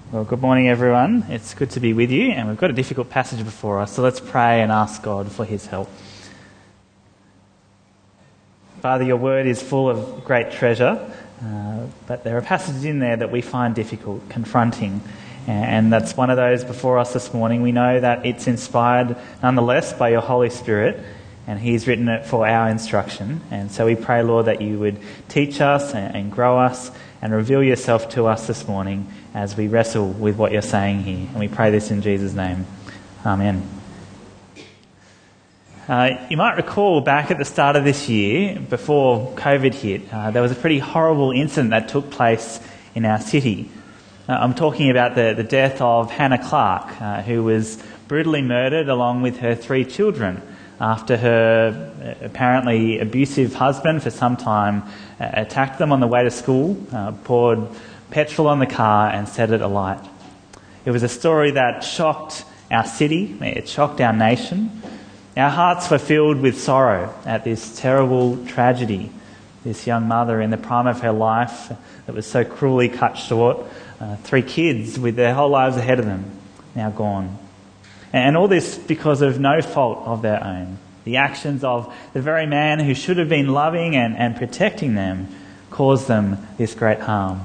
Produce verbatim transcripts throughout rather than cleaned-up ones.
Well, good morning, everyone. It's good to be with you, and we've got a difficult passage before us, so let's pray and ask God for his help. Father, your word is full of great treasure, uh, but there are passages in there that we find difficult, confronting, and that's one of those before us this morning. We know that it's inspired nonetheless by your Holy Spirit, and he's written it for our instruction. And so we pray, Lord, that you would teach us and, and grow us and reveal yourself to us this morning as we wrestle with what you're saying here. And we pray this in Jesus' name. Amen. Uh, you might recall back at the start of this year, before COVID hit, uh, there was a pretty horrible incident that took place in our city. Uh, I'm talking about the, the death of Hannah Clark, uh, who was brutally murdered along with her three children after her apparently abusive husband for some time uh, attacked them on the way to school, uh, poured petrol on the car and set it alight. It was a story that shocked our city, it shocked our nation. Our hearts were filled with sorrow at this terrible tragedy. This young mother in the prime of her life that was so cruelly cut short, uh, three kids with their whole lives ahead of them, now gone. And all this because of no fault of their own. The actions of the very man who should have been loving and, and protecting them caused them this great harm.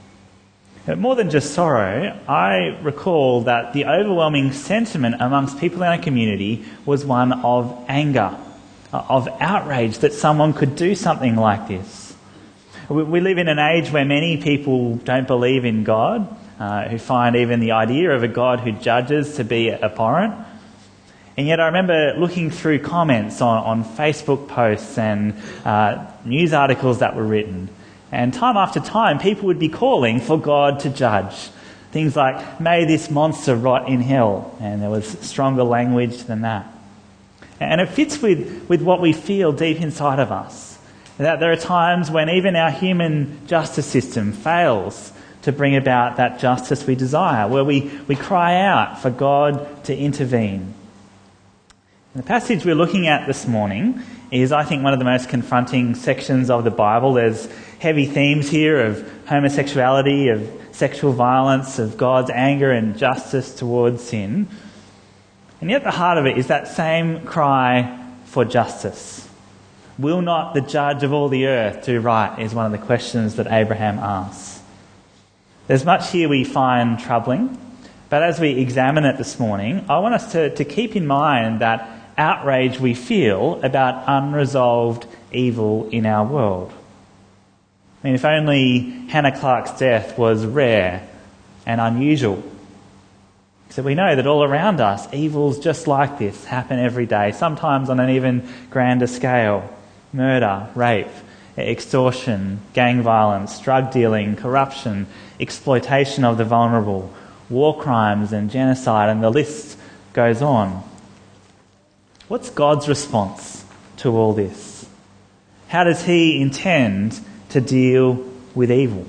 But more than just sorrow, I recall that the overwhelming sentiment amongst people in our community was one of anger, of outrage that someone could do something like this. We live in an age where many people don't believe in God, uh, who find even the idea of a God who judges to be abhorrent. And yet I remember looking through comments on, on Facebook posts and uh, news articles that were written. And time after time, people would be calling for God to judge. Things like, may this monster rot in hell. And there was stronger language than that. And it fits with, with what we feel deep inside of us. That there are times when even our human justice system fails to bring about that justice we desire, where we, we cry out for God to intervene. And the passage we're looking at this morning is, I think, one of the most confronting sections of the Bible. There's heavy themes here of homosexuality, of sexual violence, of God's anger and justice towards sin. And yet at the heart of it is that same cry for justice. Will not the judge of all the earth do right, is one of the questions that Abraham asks. There's much here we find troubling, but as we examine it this morning, I want us to, to keep in mind that outrage we feel about unresolved evil in our world. I mean, if only Hannah Clark's death was rare and unusual. So we know that all around us, evils just like this happen every day, sometimes on an even grander scale. Murder, rape, extortion, gang violence, drug dealing, corruption, exploitation of the vulnerable, war crimes and genocide, and the list goes on. What's God's response to all this? How does he intend to deal with evil?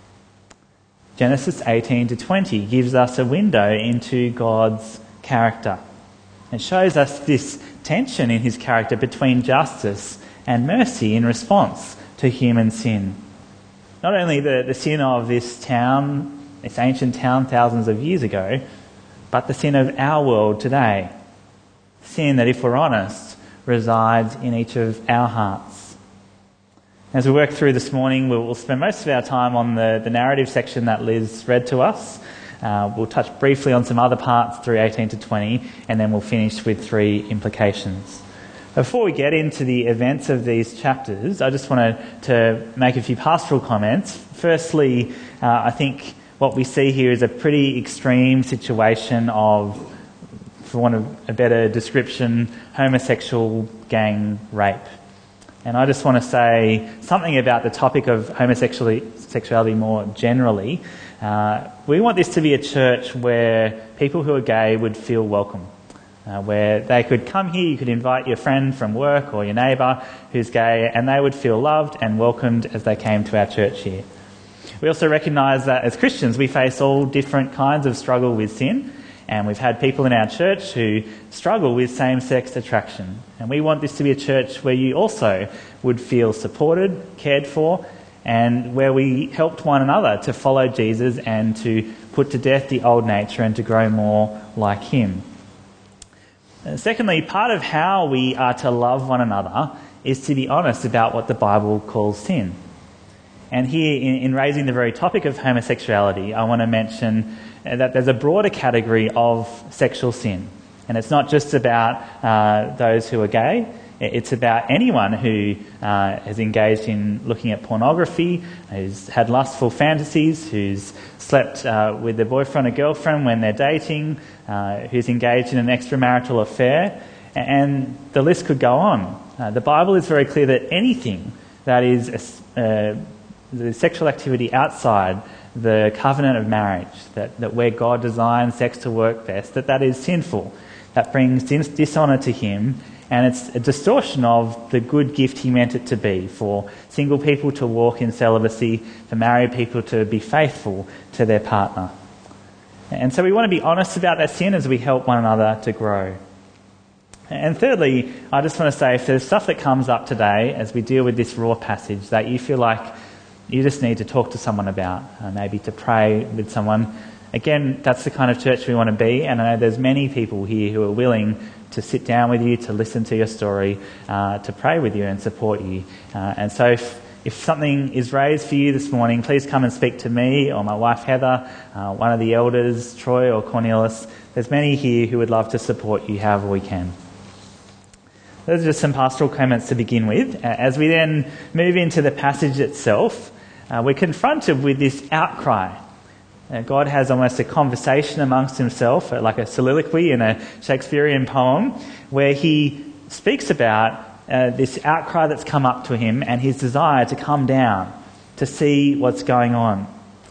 Genesis eighteen to twenty gives us a window into God's character. It shows us this tension in his character between justice and mercy in response to human sin. Not only the, the sin of this town, this ancient town thousands of years ago, but the sin of our world today. Sin that, if we're honest, resides in each of our hearts. As we work through this morning, we'll spend most of our time on the, the narrative section that Liz read to us. Uh, we'll touch briefly on some other parts through eighteen to twenty, and then we'll finish with three implications. Before we get into the events of these chapters, I just wanted to make a few pastoral comments. Firstly, uh, I think what we see here is a pretty extreme situation of, for want of a better description, homosexual gang rape. And I just want to say something about the topic of homosexuality more generally. Uh, we want this to be a church where people who are gay would feel welcome. Uh, where they could come here, you could invite your friend from work or your neighbour who's gay, and they would feel loved and welcomed as they came to our church here. We also recognise that as Christians we face all different kinds of struggle with sin, and we've had people in our church who struggle with same-sex attraction. And we want this to be a church where you also would feel supported, cared for, and where we helped one another to follow Jesus and to put to death the old nature and to grow more like him. And secondly, part of how we are to love one another is to be honest about what the Bible calls sin. And here, in, in raising the very topic of homosexuality, I want to mention that there's a broader category of sexual sin. And it's not just about uh, those who are gay. It's about anyone who uh, has engaged in looking at pornography, who's had lustful fantasies, who's slept uh, with their boyfriend or girlfriend when they're dating, uh, who's engaged in an extramarital affair, and the list could go on. Uh, the Bible is very clear that anything that is uh, the sexual activity outside the covenant of marriage, that, that where God designed sex to work best, that that is sinful. That brings dis- dishonour to him, and it's a distortion of the good gift he meant it to be, for single people to walk in celibacy, for married people to be faithful to their partner. And so we want to be honest about that sin as we help one another to grow. And thirdly, I just want to say, if there's stuff that comes up today as we deal with this raw passage that you feel like you just need to talk to someone about, uh, maybe to pray with someone, again, that's the kind of church we want to be, and I know there's many people here who are willing to sit down with you, to listen to your story, uh, to pray with you and support you. Uh, and so if, if something is raised for you this morning, please come and speak to me or my wife Heather, uh, one of the elders, Troy or Cornelius. There's many here who would love to support you however we can. Those are just some pastoral comments to begin with. Uh, as we then move into the passage itself, uh, we're confronted with this outcry. Uh, God has almost a conversation amongst himself, uh, like a soliloquy in a Shakespearean poem, where he speaks about uh, this outcry that's come up to him and his desire to come down to see what's going on.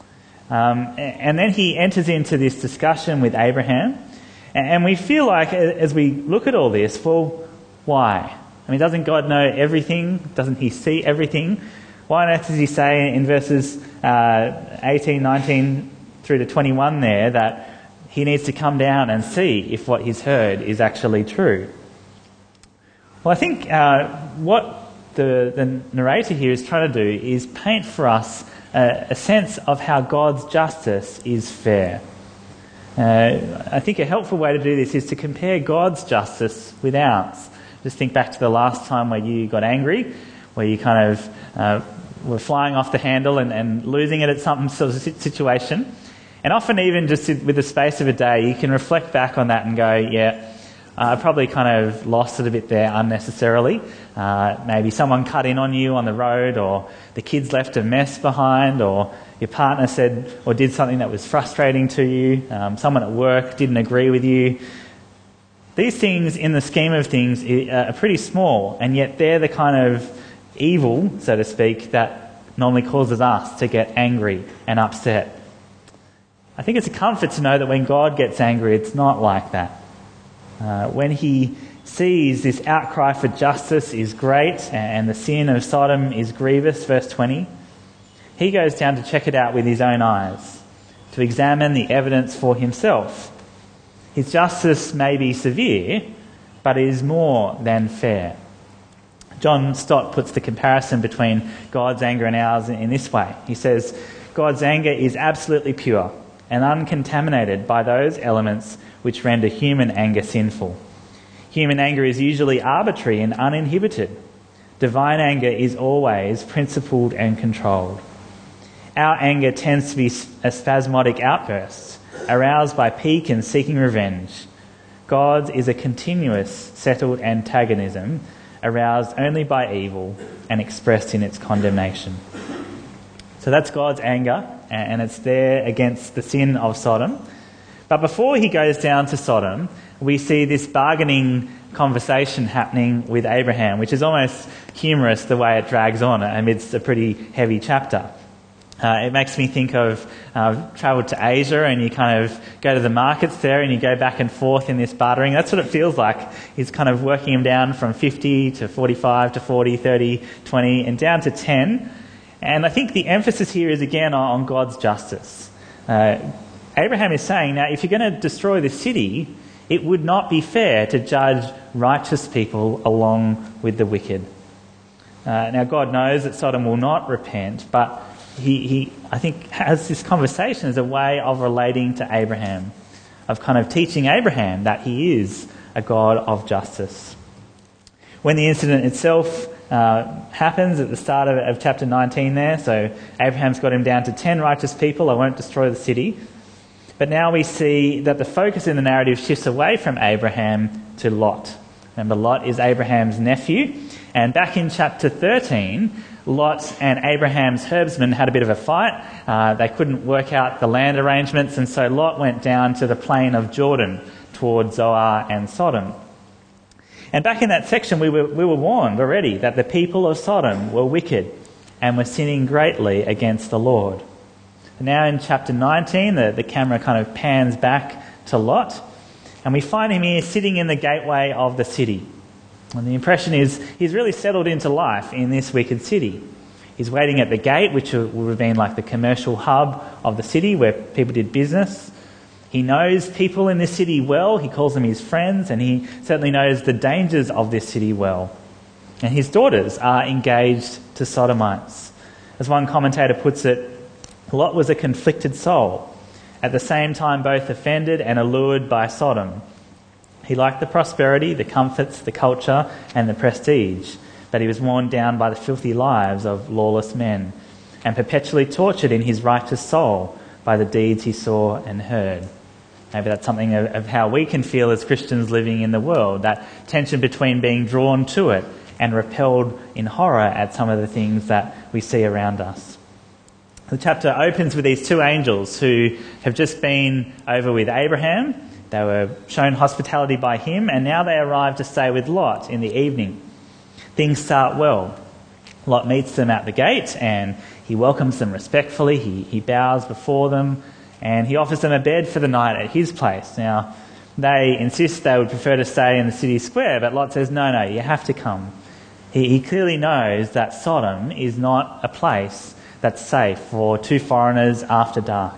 Um, and then he enters into this discussion with Abraham, and we feel like as we look at all this, well, why? I mean, doesn't God know everything? Doesn't he see everything? Why on earth does he say in verses uh, eighteen, nineteen through to twenty-one there that he needs to come down and see if what he's heard is actually true? Well, I think uh, what the, the narrator here is trying to do is paint for us a, a sense of how God's justice is fair. Uh, I think a helpful way to do this is to compare God's justice with ours. Just think back to the last time where you got angry, where you kind of uh, were flying off the handle and, and losing it at some sort of situation. And often even just with the space of a day, you can reflect back on that and go, yeah, I probably kind of lost it a bit there unnecessarily. Uh, maybe someone cut in on you on the road, or the kids left a mess behind, or your partner said or did something that was frustrating to you. Um, someone at work didn't agree with you. These things, in the scheme of things, are pretty small, and yet they're the kind of evil, so to speak, that normally causes us to get angry and upset. I think it's a comfort to know that when God gets angry, it's not like that. Uh, when he sees this outcry for justice is great and the sin of Sodom is grievous, verse twenty, he goes down to check it out with his own eyes, to examine the evidence for himself. His justice may be severe, but it is more than fair. John Stott puts the comparison between God's anger and ours in this way. He says, God's anger is absolutely pure and uncontaminated by those elements which render human anger sinful. Human anger is usually arbitrary and uninhibited. Divine anger is always principled and controlled. Our anger tends to be a spasmodic outburst, aroused by pique and seeking revenge. God's is a continuous, settled antagonism, aroused only by evil and expressed in its condemnation. So that's God's anger, and it's there against the sin of Sodom. But before he goes down to Sodom, we see this bargaining conversation happening with Abraham, which is almost humorous the way it drags on amidst a pretty heavy chapter. Uh, it makes me think of uh, travel to Asia, and you kind of go to the markets there and you go back and forth in this bartering. That's what it feels like. He's kind of working him down from fifty to forty-five to forty, thirty, twenty, and down to ten. And I think the emphasis here is again on God's justice. Uh, Abraham is saying, now, if you're going to destroy the city, it would not be fair to judge righteous people along with the wicked. Uh, now, God knows that Sodom will not repent, but he, he, I think, has this conversation as a way of relating to Abraham, of kind of teaching Abraham that he is a God of justice. When the incident itself uh, happens at the start of, of chapter nineteen there, so Abraham's got him down to ten righteous people, I won't destroy the city. But now we see that the focus in the narrative shifts away from Abraham to Lot. Remember, Lot is Abraham's nephew. And back in chapter thirteen, Lot and Abraham's herdsmen had a bit of a fight. Uh, they couldn't work out the land arrangements, and so Lot went down to the plain of Jordan towards Zoar and Sodom. And back in that section, we were, we were warned already that the people of Sodom were wicked and were sinning greatly against the Lord. Now in chapter nineteen, the, the camera kind of pans back to Lot, and we find him here sitting in the gateway of the city. And the impression is he's really settled into life in this wicked city. He's waiting at the gate, which would have been like the commercial hub of the city where people did business. He knows people in this city well. He calls them his friends, and he certainly knows the dangers of this city well. And his daughters are engaged to sodomites. As one commentator puts it, Lot was a conflicted soul, at the same time both offended and allured by Sodom. He liked the prosperity, the comforts, the culture, and the prestige, but he was worn down by the filthy lives of lawless men, and perpetually tortured in his righteous soul by the deeds he saw and heard. Maybe that's something of, of how we can feel as Christians living in the world, that tension between being drawn to it and repelled in horror at some of the things that we see around us. The chapter opens with these two angels who have just been over with Abraham. They were shown hospitality by him, and now they arrive to stay with Lot in the evening. Things start well. Lot meets them at the gate, and he welcomes them respectfully. He, he bows before them, and he offers them a bed for the night at his place. Now, they insist they would prefer to stay in the city square, but Lot says, no, no, you have to come. He, he clearly knows that Sodom is not a place that's safe for two foreigners after dark.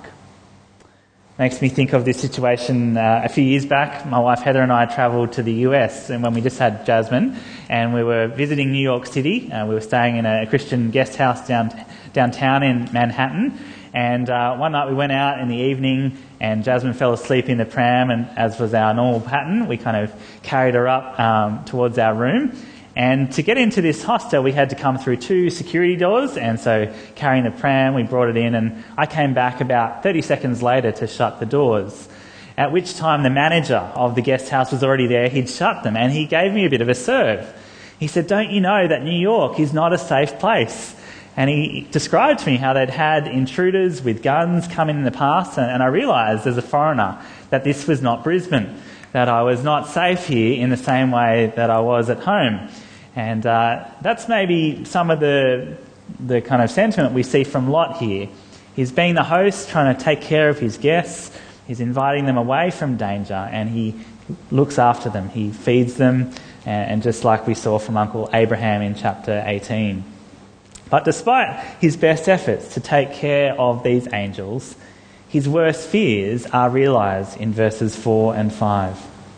Makes me think of this situation uh, a few years back. My wife Heather and I travelled to the U S, and when we just had Jasmine, and we were visiting New York City. Uh, we were staying in a Christian guest house down, downtown in Manhattan, and uh, one night we went out in the evening, and Jasmine fell asleep in the pram, and as was our normal pattern, we kind of carried her up um, towards our room. And to get into this hostel, we had to come through two security doors, and so carrying the pram, we brought it in, and I came back about thirty seconds later to shut the doors, at which time the manager of the guest house was already there. He'd shut them, and he gave me a bit of a serve. He said, don't you know that New York is not a safe place? And he described to me how they'd had intruders with guns come in in the past, and, and I realised as a foreigner that this was not Brisbane, that I was not safe here in the same way that I was at home. And uh, that's maybe some of the the kind of sentiment we see from Lot here. He's being the host, trying to take care of his guests. He's inviting them away from danger, and he looks after them. He feeds them, and, and just like we saw from Uncle Abraham in chapter eighteen. But despite his best efforts to take care of these angels, his worst fears are realised in verses four and five.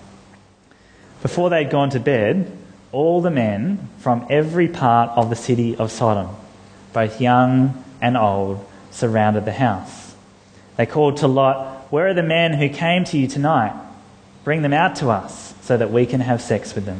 Before they'd gone to bed, all the men from every part of the city of Sodom, both young and old, surrounded the house. They called to Lot, "Where are the men who came to you tonight? Bring them out to us so that we can have sex with them."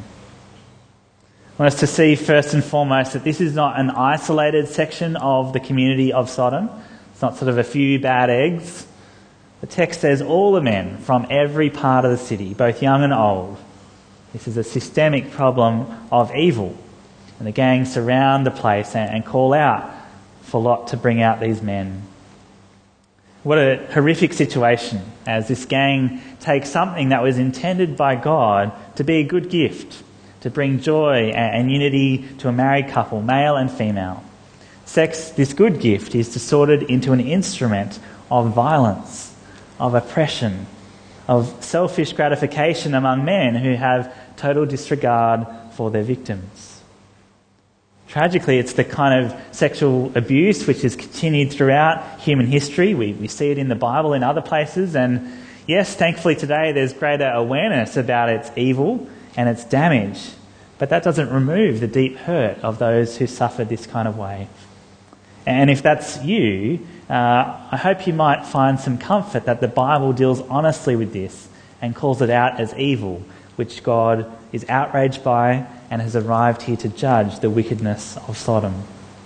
I want us to see first and foremost that this is not an isolated section of the community of Sodom. It's not sort of a few bad eggs. The text says all the men from every part of the city, both young and old. This is a systemic problem of evil. And the gang surround the place and, and call out for Lot to bring out these men. What a horrific situation as this gang takes something that was intended by God to be a good gift, to bring joy and, and unity to a married couple, male and female. Sex, this good gift, is distorted into an instrument of violence, of oppression, of selfish gratification among men who have total disregard for their victims. Tragically, it's the kind of sexual abuse which has continued throughout human history. We, we see it in the Bible in other places, and yes, thankfully today there's greater awareness about its evil and its damage. But that doesn't remove the deep hurt of those who suffered this kind of way. And if that's you, uh, I hope you might find some comfort that the Bible deals honestly with this and calls it out as evil, which God is outraged by and has arrived here to judge the wickedness of Sodom.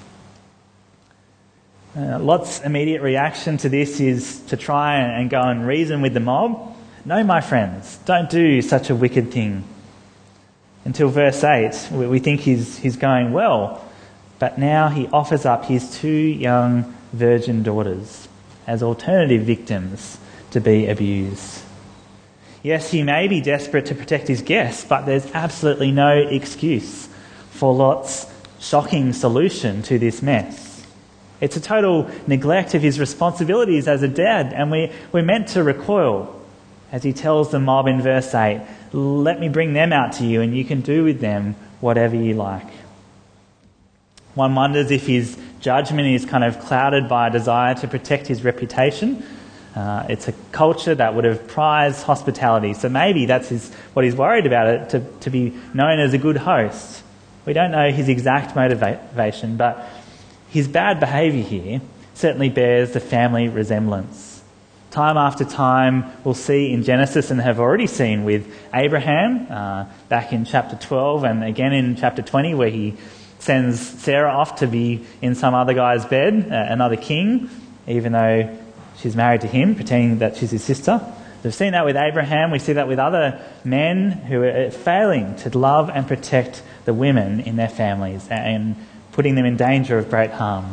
Uh, Lot's immediate reaction to this is to try and go and reason with the mob. No, my friends, don't do such a wicked thing. Until verse eight, we think he's, he's going well, but now he offers up his two young virgin daughters as alternative victims to be abused. Yes, he may be desperate to protect his guests, but there's absolutely no excuse for Lot's shocking solution to this mess. It's a total neglect of his responsibilities as a dad, and we, we're meant to recoil as he tells the mob in verse eight, let me bring them out to you and you can do with them whatever you like. One wonders if his judgment is kind of clouded by a desire to protect his reputation. Uh, it's a culture that would have prized hospitality, so maybe that's his, what he's worried about, it to, to be known as a good host. We don't know his exact motivation, but his bad behaviour here certainly bears the family resemblance. Time after time, we'll see in Genesis, and have already seen with Abraham, uh, back in chapter twelve, and again in chapter twenty, where he sends Sarah off to be in some other guy's bed, uh, another king, even though she's married to him, pretending that she's his sister. We've seen that with Abraham. We see that with other men who are failing to love and protect the women in their families and putting them in danger of great harm.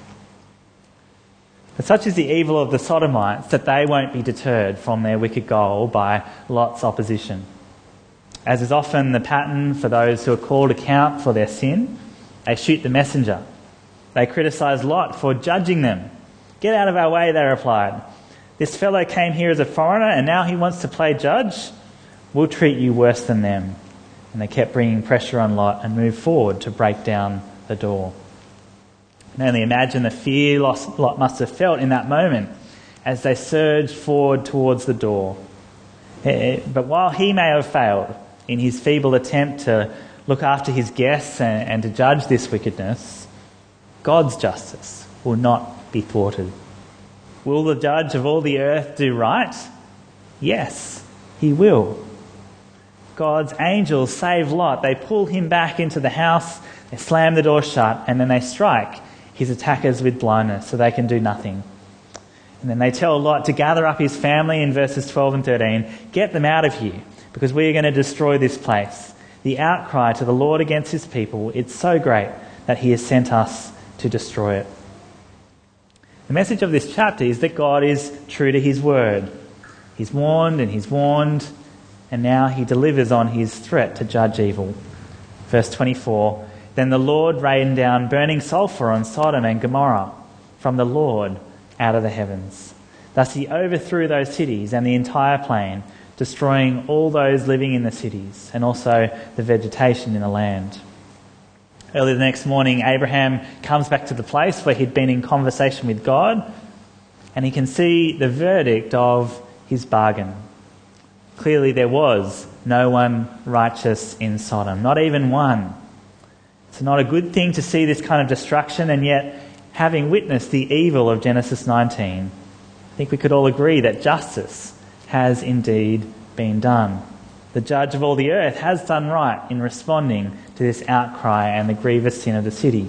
But such is the evil of the Sodomites that they won't be deterred from their wicked goal by Lot's opposition. As is often the pattern for those who are called to account for their sin, they shoot the messenger. They criticise Lot for judging them. Get out of our way, they replied. This fellow came here as a foreigner and now he wants to play judge? We'll treat you worse than them. And they kept bringing pressure on Lot and moved forward to break down the door. I can only imagine the fear Lot must have felt in that moment as they surged forward towards the door. But while he may have failed in his feeble attempt to look after his guests and, and to judge this wickedness, God's justice will not be thwarted. Will the judge of all the earth do right? Yes, he will. God's angels save Lot. They pull him back into the house, they slam the door shut, and then they strike his attackers with blindness so they can do nothing. And then they tell Lot to gather up his family in verses twelve and thirteen, get them out of here because we are going to destroy this place. The outcry to the Lord against his people, it's so great that he has sent us to destroy it. The message of this chapter is that God is true to his word. He's warned and he's warned, and now he delivers on his threat to judge evil. Verse twenty-four, then the Lord rained down burning sulphur on Sodom and Gomorrah from the Lord out of the heavens. Thus he overthrew those cities and the entire plain, destroying all those living in the cities and also the vegetation in the land. Early the next morning, Abraham comes back to the place where he'd been in conversation with God, and he can see the verdict of his bargain. Clearly there was no one righteous in Sodom, not even one. It's not a good thing to see this kind of destruction, and yet, having witnessed the evil of Genesis nineteen, I think we could all agree that justice has indeed been done. The judge of all the earth has done right in responding to this outcry and the grievous sin of the city.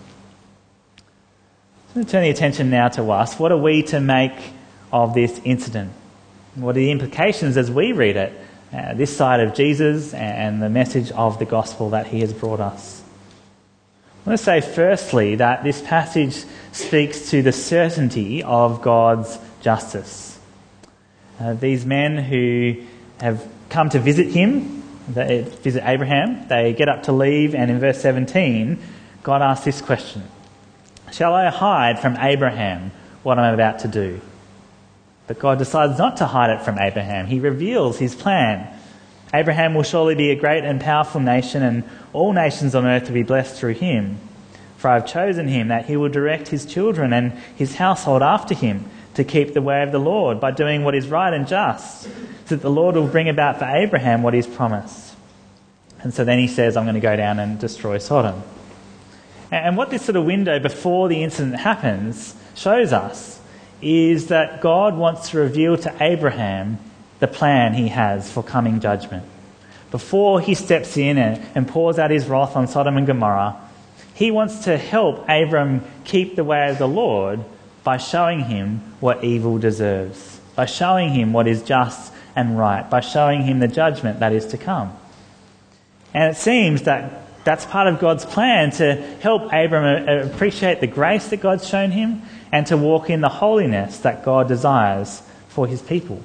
I'm going to turn the attention now to us. What are we to make of this incident? What are the implications as we read it, uh, this side of Jesus and the message of the gospel that he has brought us? I want to say firstly that this passage speaks to the certainty of God's justice. Uh, these men who have come to visit him, they visit Abraham, they get up to leave, and in verse seventeen, God asks this question: shall I hide from Abraham what I'm about to do? But God decides not to hide it from Abraham. He reveals his plan. Abraham will surely be a great and powerful nation, and all nations on earth will be blessed through him. For I have chosen him that he will direct his children and his household after him to keep the way of the Lord by doing what is right and just, so that the Lord will bring about for Abraham what he's promised. And so then he says, I'm going to go down and destroy Sodom. And what this sort of window before the incident happens shows us is that God wants to reveal to Abraham the plan he has for coming judgment. Before he steps in and, and pours out his wrath on Sodom and Gomorrah, he wants to help Abram keep the way of the Lord by showing him what evil deserves, by showing him what is just and right, by showing him the judgment that is to come. And it seems that that's part of God's plan, to help Abram appreciate the grace that God's shown him and to walk in the holiness that God desires for his people.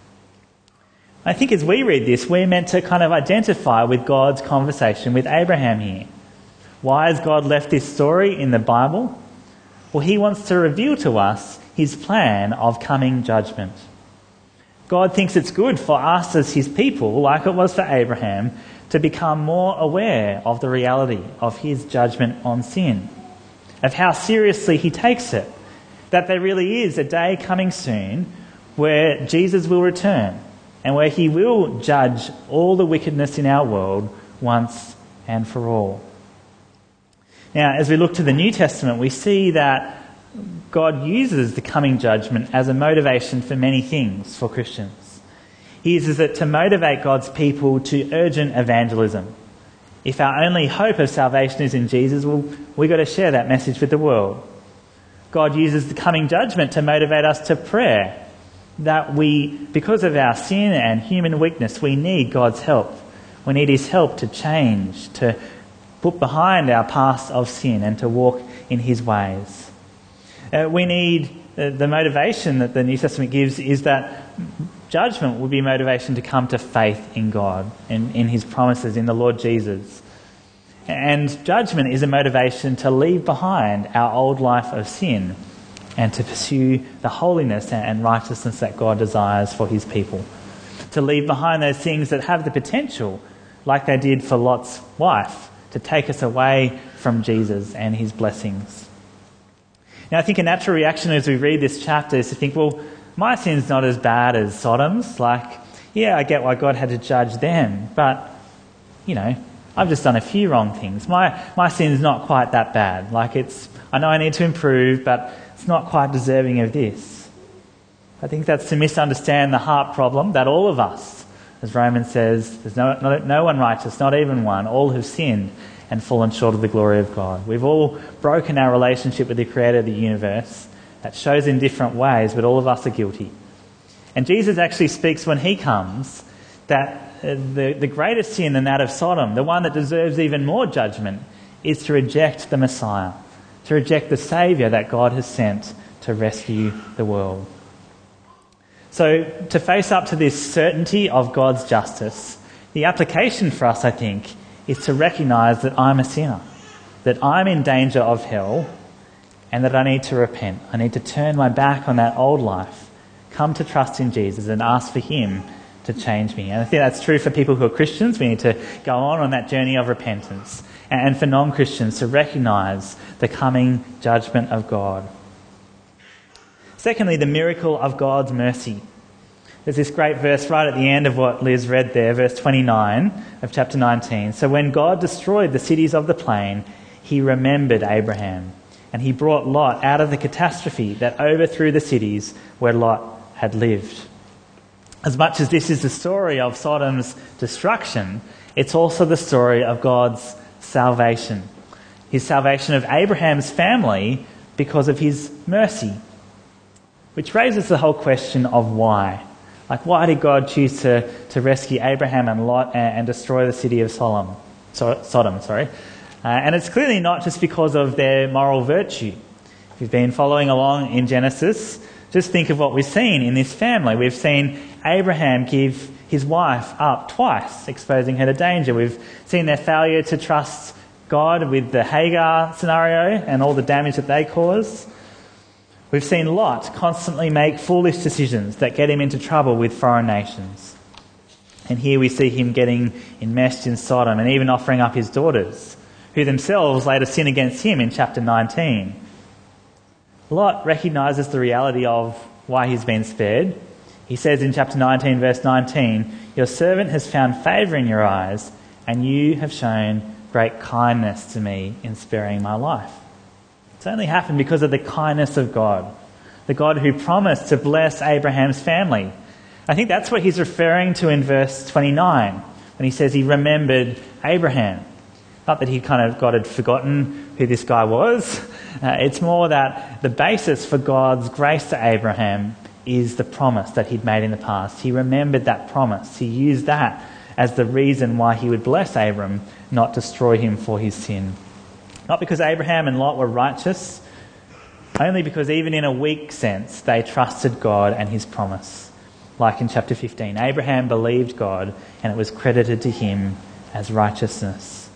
I think as we read this, we're meant to kind of identify with God's conversation with Abraham here. Why has God left this story in the Bible? Well, he wants to reveal to us his plan of coming judgment. God thinks it's good for us as his people, like it was for Abraham, to become more aware of the reality of his judgment on sin, of how seriously he takes it, that there really is a day coming soon where Jesus will return and where he will judge all the wickedness in our world once and for all. Now, as we look to the New Testament, we see that God uses the coming judgment as a motivation for many things for Christians. He uses it to motivate God's people to urgent evangelism. If our only hope of salvation is in Jesus, well, we've got to share that message with the world. God uses the coming judgment to motivate us to prayer, that we, because of our sin and human weakness, we need God's help. We need his help to change, to put behind our past of sin and to walk in his ways. Uh, we need uh, the motivation that the New Testament gives is that judgment will be motivation to come to faith in God and in his promises in the Lord Jesus. And judgment is a motivation to leave behind our old life of sin and to pursue the holiness and righteousness that God desires for his people. To leave behind those things that have the potential, like they did for Lot's wife, to take us away from Jesus and his blessings. Now, I think a natural reaction as we read this chapter is to think, well, my sin's not as bad as Sodom's. Like, yeah, I get why God had to judge them, but, you know, I've just done a few wrong things. My my sin's not quite that bad. Like, it's, I know I need to improve, but it's not quite deserving of this. I think that's to misunderstand the heart problem that all of us, as Romans says, there's no, no, no one righteous, not even one. All have sinned and fallen short of the glory of God. We've all broken our relationship with the creator of the universe. That shows in different ways, but all of us are guilty. And Jesus actually speaks when he comes that the, the greatest sin than that of Sodom, the one that deserves even more judgment, is to reject the Messiah, to reject the Saviour that God has sent to rescue the world. So to face up to this certainty of God's justice, the application for us, I think, is to recognise that I'm a sinner, that I'm in danger of hell, and that I need to repent. I need to turn my back on that old life, come to trust in Jesus and ask for him to change me. And I think that's true for people who are Christians. We need to go on on that journey of repentance. And for non-Christians to recognise the coming judgment of God. Secondly, the miracle of God's mercy. There's this great verse right at the end of what Liz read there, verse twenty-nine of chapter nineteen. So when God destroyed the cities of the plain, he remembered Abraham. And he brought Lot out of the catastrophe that overthrew the cities where Lot had lived. As much as this is the story of Sodom's destruction, it's also the story of God's salvation. His salvation of Abraham's family because of his mercy. Which raises the whole question of why. Like, why did God choose to, to rescue Abraham and Lot and, and destroy the city of Sodom? So, Sodom, sorry. Uh, and it's clearly not just because of their moral virtue. If you've been following along in Genesis, just think of what we've seen in this family. We've seen Abraham give his wife up twice, exposing her to danger. We've seen their failure to trust God with the Hagar scenario and all the damage that they cause. We've seen Lot constantly make foolish decisions that get him into trouble with foreign nations. And here we see him getting enmeshed in Sodom and even offering up his daughters, who themselves later sin against him in chapter nineteen. Lot recognises the reality of why he's been spared. He says in chapter nineteen, verse nineteen, "Your servant has found favour in your eyes, and you have shown great kindness to me in sparing my life. It's only happened because of the kindness of God, the God who promised to bless Abraham's family. I think that's what he's referring to in verse twenty-nine, when he says he remembered Abraham. Not that he kind of God had forgotten who this guy was. Uh, it's more that the basis for God's grace to Abraham is the promise that he'd made in the past. He remembered that promise. He used that as the reason why he would bless Abram, not destroy him for his sin. Not because Abraham and Lot were righteous, only because even in a weak sense, they trusted God and his promise. Like in chapter fifteen, Abraham believed God and it was credited to him as righteousness.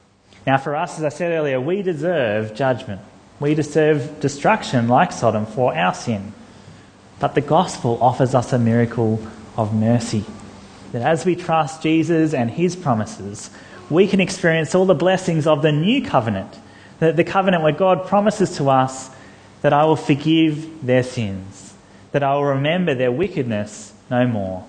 Now for us, as I said earlier, we deserve judgment. We deserve destruction like Sodom for our sin. But the gospel offers us a miracle of mercy. That as we trust Jesus and his promises, we can experience all the blessings of the new covenant. The, the covenant where God promises to us that I will forgive their sins, that I will remember their wickedness no more.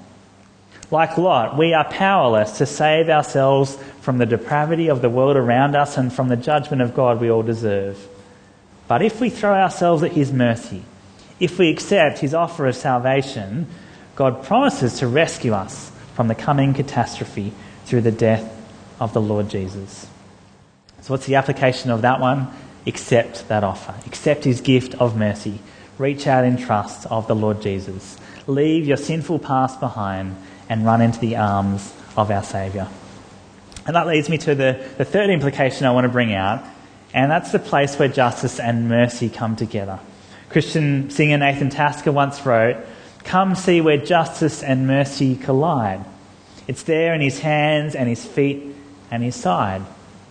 Like Lot, we are powerless to save ourselves from the depravity of the world around us and from the judgment of God we all deserve. But if we throw ourselves at his mercy, if we accept his offer of salvation, God promises to rescue us from the coming catastrophe through the death of the Lord Jesus. So what's the application of that one? Accept that offer. Accept his gift of mercy. Reach out in trust of the Lord Jesus. Leave your sinful past behind and run into the arms of our Saviour. And that leads me to the, the third implication I want to bring out, and that's the place where justice and mercy come together. Christian singer Nathan Tasker once wrote, "Come see where justice and mercy collide. It's there in his hands and his feet and his side."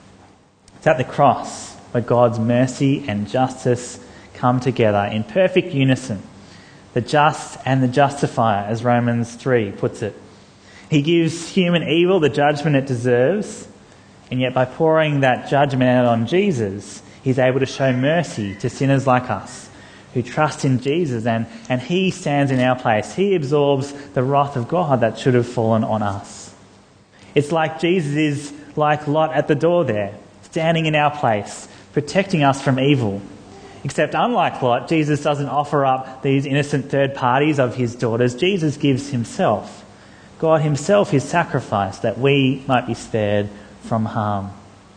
It's at the cross where God's mercy and justice come together in perfect unison. The just and the justifier, as Romans three puts it. He gives human evil the judgment it deserves, and yet by pouring that judgment out on Jesus, he's able to show mercy to sinners like us who trust in Jesus, and, and he stands in our place. He absorbs the wrath of God that should have fallen on us. It's like Jesus is like Lot at the door there, standing in our place, protecting us from evil. Except unlike Lot, Jesus doesn't offer up these innocent third parties of his daughters. Jesus gives himself. God himself is sacrificed that we might be spared from harm.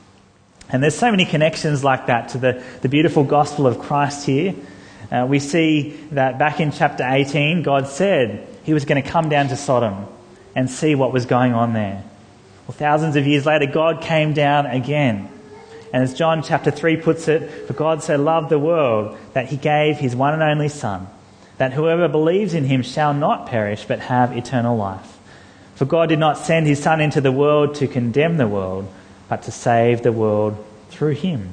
And there's so many connections like that to the, the beautiful gospel of Christ here. Uh, we see that back in chapter eighteen, God said he was going to come down to Sodom and see what was going on there. Well, thousands of years later, God came down again. And as John chapter three puts it, "For God so loved the world that he gave his one and only Son, that whoever believes in him shall not perish but have eternal life. For God did not send his Son into the world to condemn the world, but to save the world through him."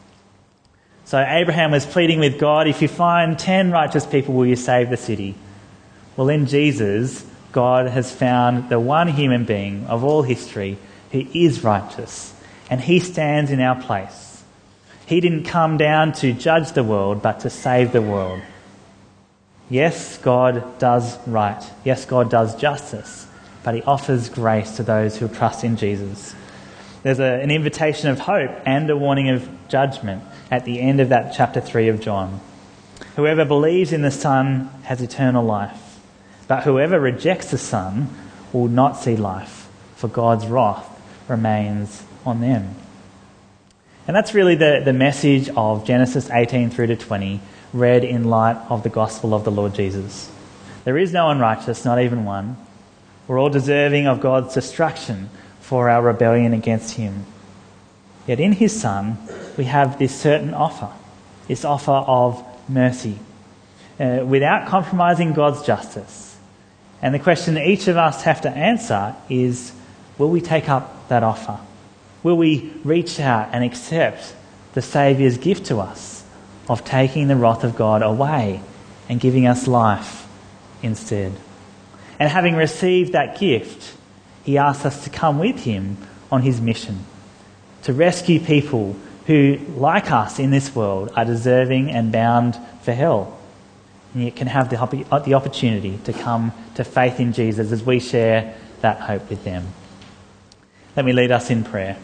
So Abraham was pleading with God, "If you find ten righteous people, will you save the city?" Well, in Jesus, God has found the one human being of all history who is righteous, and he stands in our place. He didn't come down to judge the world, but to save the world. Yes, God does right. Yes, God does justice, but he offers grace to those who trust in Jesus. There's a, an invitation of hope and a warning of judgment at the end of that chapter three of John. "Whoever believes in the Son has eternal life, but whoever rejects the Son will not see life, for God's wrath remains on them." And that's really the, the message of Genesis eighteen through to twenty, read in light of the gospel of the Lord Jesus. There is no one righteous, not even one. We're all deserving of God's destruction for our rebellion against him. Yet in his Son, we have this certain offer, this offer of mercy, uh, without compromising God's justice. And the question that each of us have to answer is, will we take up that offer? Will we reach out and accept the Saviour's gift to us of taking the wrath of God away and giving us life instead? And having received that gift, he asks us to come with him on his mission, to rescue people who, like us in this world, are deserving and bound for hell, and yet can have the, the opportunity to come to faith in Jesus as we share that hope with them. Let me lead us in prayer.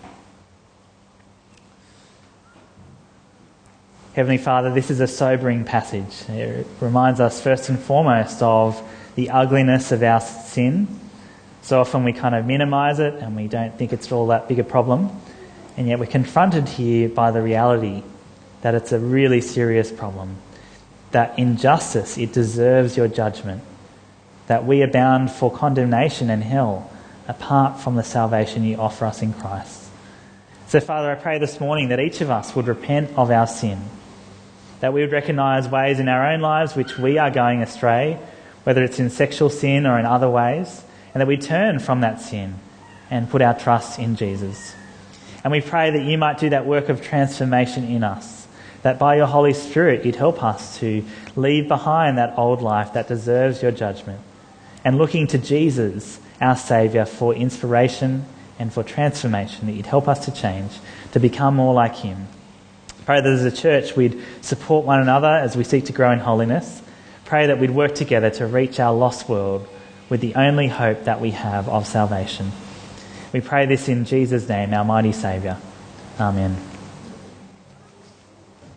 Heavenly Father, this is a sobering passage. It reminds us first and foremost of the ugliness of our sin. So often we kind of minimise it and we don't think it's all that big a problem. And yet we're confronted here by the reality that it's a really serious problem. That in justice it deserves your judgment. That we are bound for condemnation and hell apart from the salvation you offer us in Christ. So Father, I pray this morning that each of us would repent of our sin. That we would recognise ways in our own lives which we are going astray, whether it's in sexual sin or in other ways, and that we turn from that sin and put our trust in Jesus. And we pray that you might do that work of transformation in us, that by your Holy Spirit you'd help us to leave behind that old life that deserves your judgment, and looking to Jesus, our Saviour, for inspiration and for transformation, that you'd help us to change, to become more like him. Pray that as a church we'd support one another as we seek to grow in holiness. Pray that we'd work together to reach our lost world with the only hope that we have of salvation. We pray this in Jesus' name, our mighty Saviour. Amen.